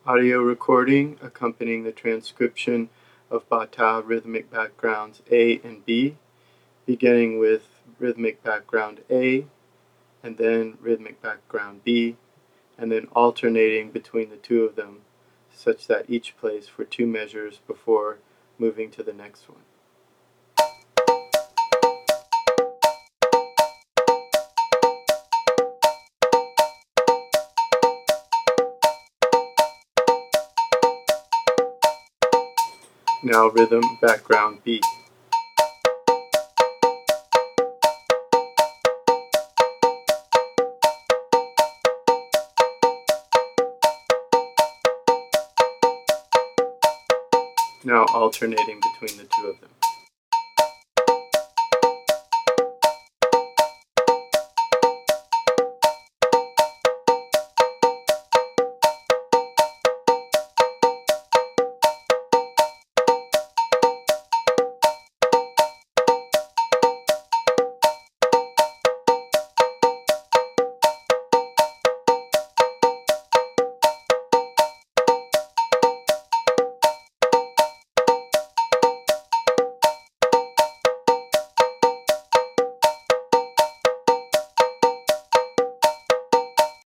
Audio recording accompanying the transcription of Bata rhythmic backgrounds A and B, beginning with rhythmic background A, and then rhythmic background B, and then alternating between the two of them, such that each plays for 2 measures before moving to the next one. Now rhythm background B. Now alternating between the two of them.